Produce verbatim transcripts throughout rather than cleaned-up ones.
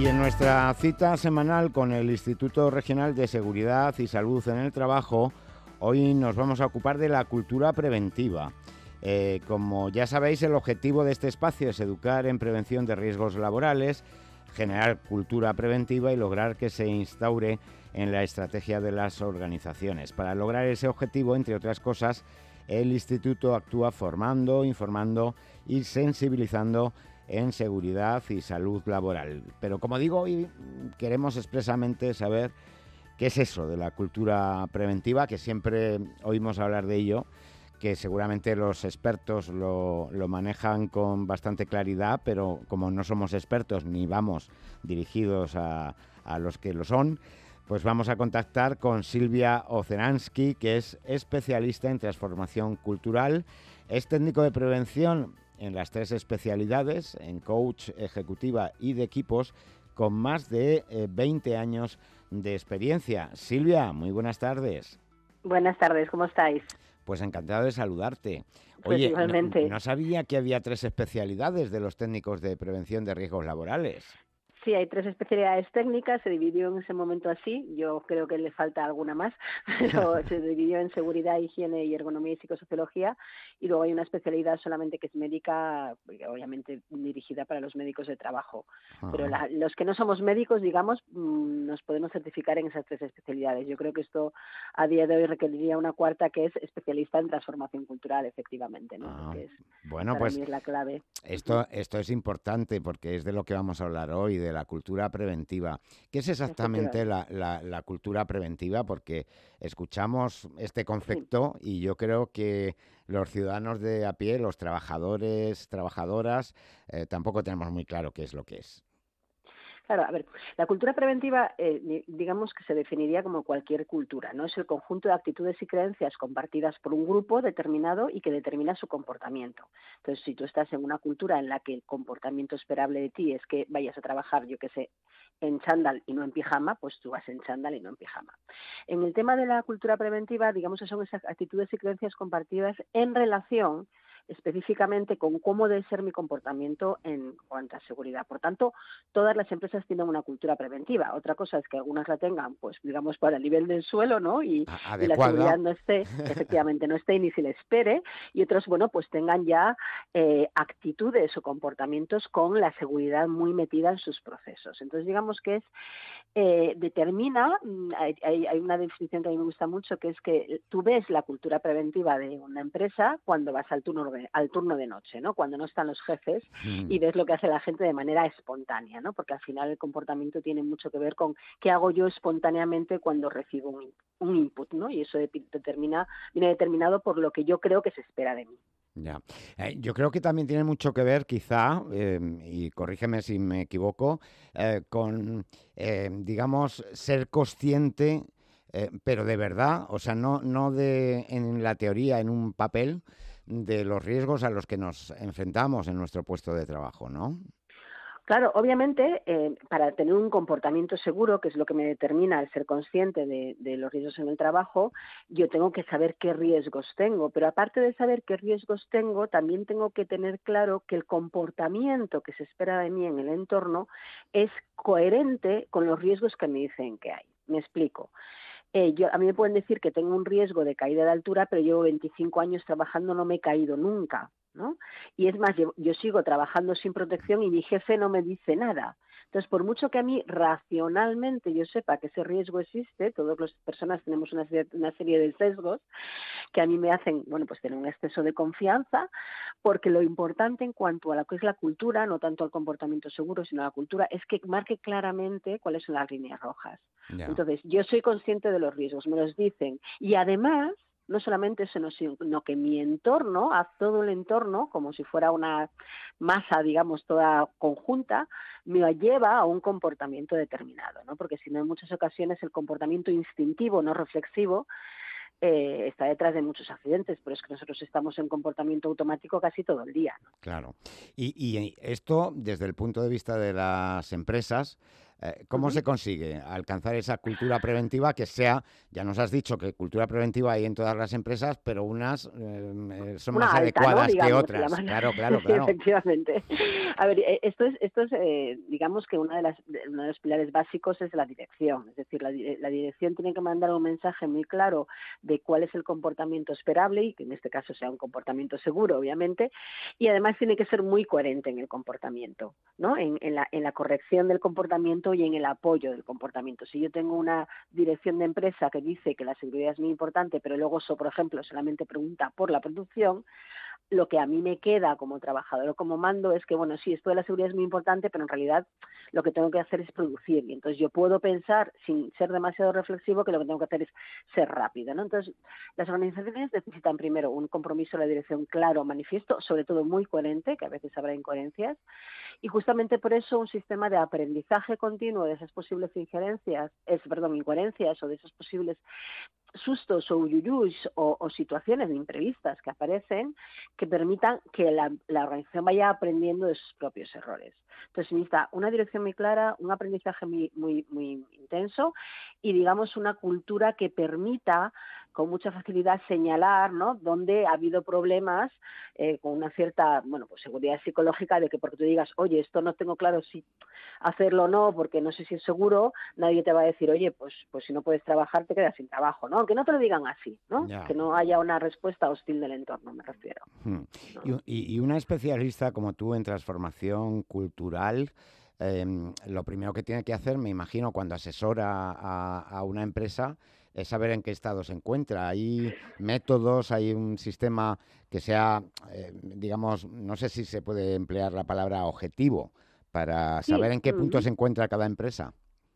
Y en nuestra cita semanal con el Instituto Regional de Seguridad y Salud en el Trabajo, hoy nos vamos a ocupar de la cultura preventiva. Eh, como ya sabéis, el objetivo de este espacio es educar en prevención de riesgos laborales, generar cultura preventiva y lograr que se instaure en la estrategia de las organizaciones. Para lograr ese objetivo, entre otras cosas, el Instituto actúa formando, informando y sensibilizando en seguridad y salud laboral. Pero como digo, hoy queremos expresamente saber qué es eso de la cultura preventiva, que siempre oímos hablar de ello, que seguramente los expertos lo, lo manejan con bastante claridad, pero como no somos expertos ni vamos dirigidos a, a los que lo son, pues vamos a contactar con Silvia Oceransky, que es especialista en transformación cultural, es técnico de prevención en las tres especialidades, en coach, ejecutiva y de equipos, con más de eh, veinte años de experiencia. Silvia, muy buenas tardes. Buenas tardes, ¿cómo estáis? Pues encantado de saludarte. Pues Oye, igualmente. No, no sabía que había tres especialidades de los técnicos de prevención de riesgos laborales. Sí, hay tres especialidades técnicas, se dividió en ese momento así, yo creo que le falta alguna más, pero se dividió en seguridad, higiene y ergonomía y psicosociología, y luego hay una especialidad solamente que es médica, obviamente dirigida para los médicos de trabajo. Ajá. Pero la, los que no somos médicos, digamos, nos podemos certificar en esas tres especialidades. Yo creo que esto a día de hoy requeriría una cuarta, que es especialista en transformación cultural, efectivamente, ¿no? Ah, que es, bueno, para pues mí es la clave. Esto, esto es importante porque es de lo que vamos a hablar hoy, de la cultura preventiva. ¿Qué es exactamente la, la, la cultura preventiva? Porque escuchamos este concepto sí. y yo creo que los ciudadanos de a pie, los trabajadores, trabajadoras, eh, tampoco tenemos muy claro qué es lo que es. Claro, a ver, la cultura preventiva, eh, digamos que se definiría como cualquier cultura, ¿no? Es el conjunto de actitudes y creencias compartidas por un grupo determinado y que determina su comportamiento. Entonces, si tú estás en una cultura en la que el comportamiento esperable de ti es que vayas a trabajar, yo qué sé, en chándal y no en pijama, pues tú vas en chándal y no en pijama. En el tema de la cultura preventiva, digamos que son esas actitudes y creencias compartidas en relación específicamente con cómo debe ser mi comportamiento en cuanto a seguridad. Por tanto, todas las empresas tienen una cultura preventiva. Otra cosa es que algunas la tengan, pues digamos, para el nivel del suelo, ¿no? Y, y la seguridad no esté, efectivamente, no esté ni se le espere. Y otros, bueno, pues tengan ya eh, actitudes o comportamientos con la seguridad muy metida en sus procesos. Entonces, digamos que es eh, determina, hay, hay una definición que a mí me gusta mucho, que es que tú ves la cultura preventiva de una empresa cuando vas al turno al turno de noche, ¿no? Cuando no están los jefes mm. y ves lo que hace la gente de manera espontánea, ¿no? Porque al final el comportamiento tiene mucho que ver con qué hago yo espontáneamente cuando recibo un, un input, ¿no? Y eso determina, viene determinado por lo que yo creo que se espera de mí. Ya. Eh, yo creo que también tiene mucho que ver, quizá, eh, y corrígeme si me equivoco, eh, con, eh, digamos, ser consciente, eh, pero de verdad, o sea, no, no de en la teoría, en un papel, de los riesgos a los que nos enfrentamos en nuestro puesto de trabajo, ¿no? Claro, obviamente, eh, para tener un comportamiento seguro, que es lo que me determina el ser consciente de, de los riesgos en el trabajo, yo tengo que saber qué riesgos tengo. Pero aparte de saber qué riesgos tengo, también tengo que tener claro que el comportamiento que se espera de mí en el entorno es coherente con los riesgos que me dicen que hay. Me explico. Eh, yo, a mí me pueden decir que tengo un riesgo de caída de altura, pero llevo veinticinco años trabajando, no me he caído nunca, ¿no? Y es más, yo, yo sigo trabajando sin protección y mi jefe no me dice nada. Entonces, por mucho que a mí racionalmente yo sepa que ese riesgo existe, todas las personas tenemos una serie, una serie de sesgos que a mí me hacen, bueno, pues tener un exceso de confianza, porque lo importante en cuanto a lo que es la cultura, no tanto al comportamiento seguro, sino a la cultura, es que marque claramente cuáles son las líneas rojas. Yeah. Entonces, yo soy consciente de los riesgos, me los dicen, y además, no solamente eso, sino que mi entorno, a todo el entorno, como si fuera una masa, digamos, toda conjunta, me lleva a un comportamiento determinado, ¿no? Porque si no, en muchas ocasiones el comportamiento instintivo, no reflexivo, eh, está detrás de muchos accidentes, pero es que nosotros estamos en comportamiento automático casi todo el día, ¿no? Claro. Y, y esto, desde el punto de vista de las empresas, Eh, ¿Cómo Ujú. se consigue alcanzar esa cultura preventiva que sea, ya nos has dicho que cultura preventiva hay en todas las empresas, pero unas eh, son Una más alta, ¿no? adecuadas que Digamos, otras? llamarlo. Claro, claro, Sí, claro. efectivamente. A ver, eh, esto es, esto es eh, digamos que una de las, de- uno de los pilares básicos es la dirección. Es decir, la, di- la dirección tiene que mandar un mensaje muy claro de cuál es el comportamiento esperable y que en este caso sea un comportamiento seguro, obviamente, y además tiene que ser muy coherente en el comportamiento, ¿no? En, en la, en la corrección del comportamiento y en el apoyo del comportamiento. Si yo tengo una dirección de empresa que dice que la seguridad es muy importante, pero luego eso, por ejemplo, solamente pregunta por la producción, lo que a mí me queda como trabajador o como mando es que, bueno, sí, esto de la seguridad es muy importante, pero en realidad lo que tengo que hacer es producir. Y entonces yo puedo pensar, sin ser demasiado reflexivo, que lo que tengo que hacer es ser rápido, ¿no? Entonces, las organizaciones necesitan primero un compromiso de la dirección claro, manifiesto, sobre todo muy coherente, que a veces habrá incoherencias, y justamente por eso un sistema de aprendizaje continuo de esas posibles injerencias, es, perdón, incoherencias o de esos posibles sustos o uyuyus o, o situaciones imprevistas que aparecen que permitan que la, la organización vaya aprendiendo de sus propios errores. Entonces necesita una dirección muy clara, un aprendizaje muy, muy, muy intenso y digamos una cultura que permita con mucha facilidad señalar, ¿no?, dónde ha habido problemas eh, con una cierta, bueno, pues seguridad psicológica de que porque tú digas, oye, esto no tengo claro si hacerlo o no, porque no sé si es seguro, nadie te va a decir, oye, pues, pues si no puedes trabajar te quedas sin trabajo, ¿no? Aunque no te lo digan así, ¿no? Ya. Que no haya una respuesta hostil del entorno, me refiero, Hmm. Y, ¿no? y- y una especialista como tú en transformación cultural, em, lo primero que tiene que hacer, me imagino, cuando asesora a, a una empresa, es saber en qué estado se encuentra. Hay métodos, hay un sistema que sea, eh, digamos, no sé si se puede emplear la palabra objetivo, para saber Sí, en qué punto uh-huh. se encuentra cada empresa.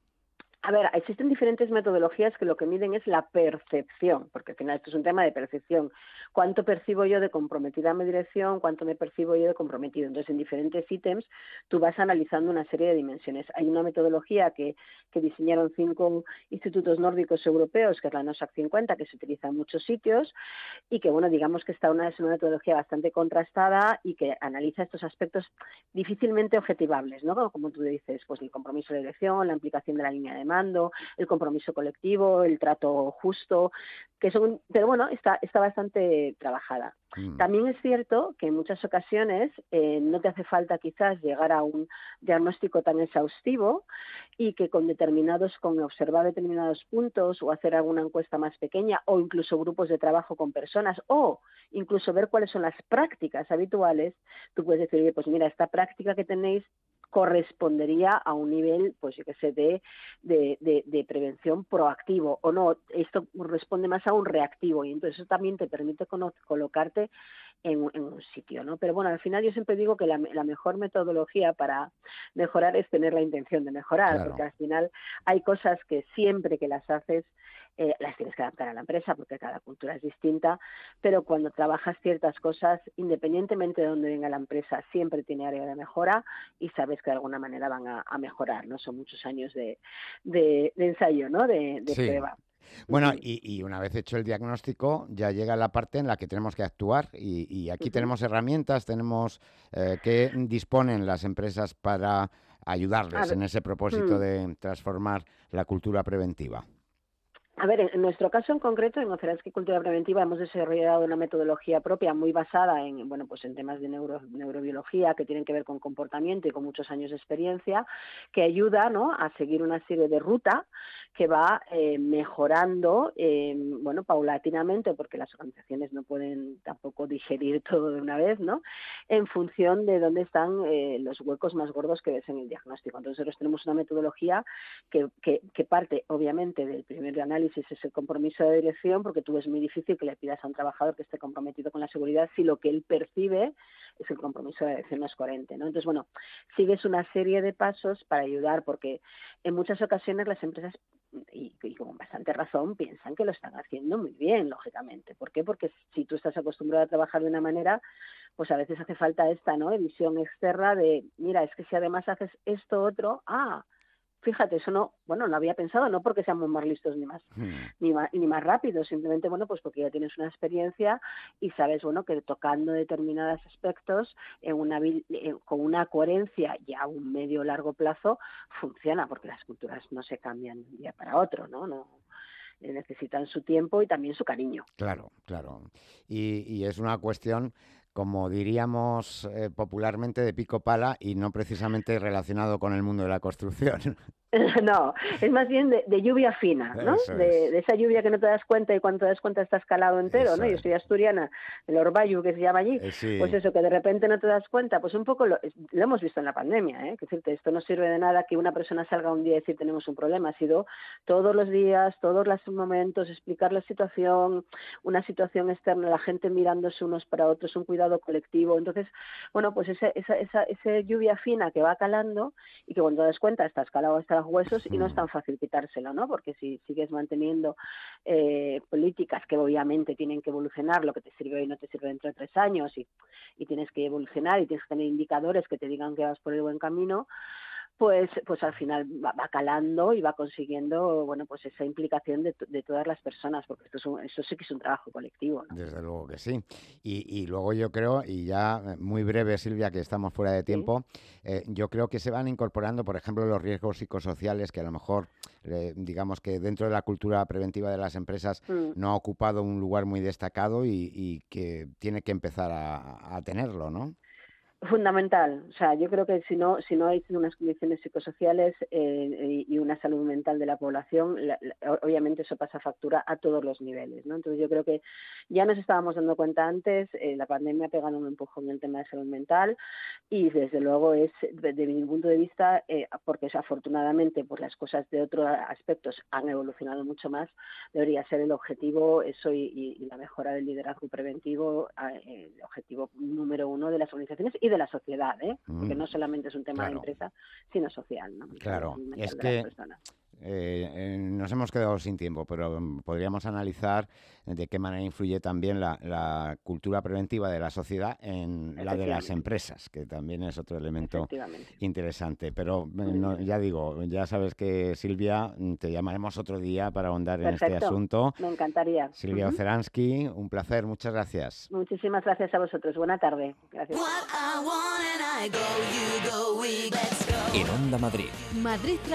A ver, existen diferentes metodologías que lo que miden es la percepción, porque al final esto es un tema de percepción. ¿Cuánto percibo yo de comprometida mi dirección? ¿Cuánto me percibo yo de comprometido? Entonces, en diferentes ítems tú vas analizando una serie de dimensiones. Hay una metodología que, que diseñaron cinco institutos nórdicos europeos, que es la NOSAC cincuenta, que se utiliza en muchos sitios, y que, bueno, digamos que esta una, es una metodología bastante contrastada y que analiza estos aspectos difícilmente objetivables, ¿no? Como tú dices, pues el compromiso de dirección, la implicación de la línea de mando, el compromiso colectivo, el trato justo, que son, pero bueno, está, está bastante trabajada. Mm. También es cierto que en muchas ocasiones eh, no te hace falta quizás llegar a un diagnóstico tan exhaustivo y que con determinados, con observar determinados puntos o hacer alguna encuesta más pequeña o incluso grupos de trabajo con personas o incluso ver cuáles son las prácticas habituales, tú puedes decir, oye, pues mira, esta práctica que tenéis correspondería a un nivel, pues yo qué sé, de, de, de, de prevención proactivo o no, esto responde más a un reactivo y entonces eso también te permite cono- colocarte en, en un sitio, ¿no? Pero bueno, al final yo siempre digo que la, la mejor metodología para mejorar es tener la intención de mejorar, porque Claro. al final hay cosas que siempre que las haces eh, las tienes que adaptar a la empresa porque cada cultura es distinta, pero cuando trabajas ciertas cosas, independientemente de dónde venga la empresa, siempre tiene área de mejora y sabes que de alguna manera van a, a mejorar, ¿no? Son muchos años de, de, de ensayo, ¿no? De, de Sí. prueba. Bueno, Uh-huh, y, y una vez hecho el diagnóstico, ya llega la parte en la que tenemos que actuar y, y aquí uh-huh. tenemos herramientas, tenemos eh, que disponen las empresas para A ayudarles ver, en ese propósito hmm. de transformar la cultura preventiva. A ver, en nuestro caso en concreto, en Oceransky Cultura Preventiva hemos desarrollado una metodología propia muy basada en, bueno, pues en temas de neuro, neurobiología que tienen que ver con comportamiento y con muchos años de experiencia, que ayuda, ¿no?, a seguir una serie de ruta que va eh, mejorando, eh, bueno, paulatinamente, porque las organizaciones no pueden tampoco digerir todo de una vez, ¿no?, en función de dónde están eh, los huecos más gordos que ves en el diagnóstico. Entonces nosotros tenemos una metodología que, que, que parte, obviamente, del primer análisis es el compromiso de dirección, porque tú es muy difícil que le pidas a un trabajador que esté comprometido con la seguridad si lo que él percibe es el compromiso de dirección no es coherente, ¿no? Entonces, bueno, sigues una serie de pasos para ayudar, porque en muchas ocasiones las empresas, y, y con bastante razón, piensan que lo están haciendo muy bien, lógicamente. ¿Por qué? Porque si tú estás acostumbrado a trabajar de una manera, pues a veces hace falta esta, ¿no?, visión externa de, mira, es que si además haces esto otro, ah, Fíjate, eso no, bueno, no había pensado, no porque seamos más listos ni más, Mm. ni más, ni más rápidos, simplemente, bueno, pues porque ya tienes una experiencia y sabes, bueno, que tocando determinados aspectos en una, eh, con una coherencia y a un medio o largo plazo funciona, porque las culturas no se cambian de un día para otro, ¿no? No necesitan su tiempo y también su cariño. Claro, claro. Y, y es una cuestión, como diríamos eh, popularmente, de pico pala y no precisamente relacionado con el mundo de la construcción. No, es más bien de, de lluvia fina, ¿no? Eso De, es. de esa lluvia que no te das cuenta y cuando te das cuenta está escalado entero, Eso ¿no? Yo es. soy asturiana, el Orbayu que se llama allí, Eh, pues sí, eso, que de repente no te das cuenta, pues un poco lo, lo hemos visto en la pandemia, ¿eh? Que decirte, esto no sirve de nada que una persona salga un día y decir tenemos un problema, ha sido todos los días, todos los momentos, explicar la situación, una situación externa, la gente mirándose unos para otros, un cuidado colectivo, entonces, bueno, pues esa, esa, esa, esa lluvia fina que va calando y que cuando te das cuenta está escalado hasta los huesos y no mm, está tan fácil quitárselo, ¿no? Porque si sigues manteniendo eh, políticas que obviamente tienen que evolucionar, lo que te sirve hoy no te sirve dentro de tres años y, y tienes que evolucionar y tienes que tener indicadores que te digan que vas por el buen camino, pues pues al final va, va calando y va consiguiendo, bueno, pues esa implicación de, de todas las personas, porque esto, es un, esto sí que es un trabajo colectivo, ¿no? desde luego que sí. Y, y luego yo creo, y ya eh, muy breve, Silvia, que estamos fuera de Sí. tiempo, eh, yo creo que se van incorporando, por ejemplo, los riesgos psicosociales que a lo mejor, eh, digamos que dentro de la cultura preventiva de las empresas Mm. no ha ocupado un lugar muy destacado y, y que tiene que empezar a, a tenerlo, ¿no? Fundamental, o sea, yo creo que si no si no hay unas condiciones psicosociales eh, y una salud mental de la población, la, la, obviamente eso pasa factura a todos los niveles, ¿no? Entonces yo creo que ya nos estábamos dando cuenta antes, eh, la pandemia ha pegado un empujón en el tema de salud mental y desde luego es, desde mi punto de vista, eh, porque es, afortunadamente pues las cosas de otros aspectos han evolucionado mucho más, debería ser el objetivo, eso y, y, y la mejora del liderazgo preventivo, eh, el objetivo número uno de las organizaciones y de la sociedad, ¿eh? Porque Mm, no solamente es un tema de claro, empresa, sino social, ¿no? La claro. salud Es mental de las que personas. Eh, eh, nos hemos quedado sin tiempo, pero mm, podríamos analizar de qué manera influye también la, la cultura preventiva de la sociedad en la de las Efectivamente, empresas, que también es otro elemento efectivamente. interesante. Pero eh, Muy no, bien. ya digo, ya sabes que Silvia, mm, te llamaremos otro día para ahondar en este Perfecto, asunto. me encantaría. Silvia Uh-huh. Oceransky, un placer, muchas gracias. Muchísimas gracias a vosotros. Buena tarde. Gracias. En Onda Madrid. Madrid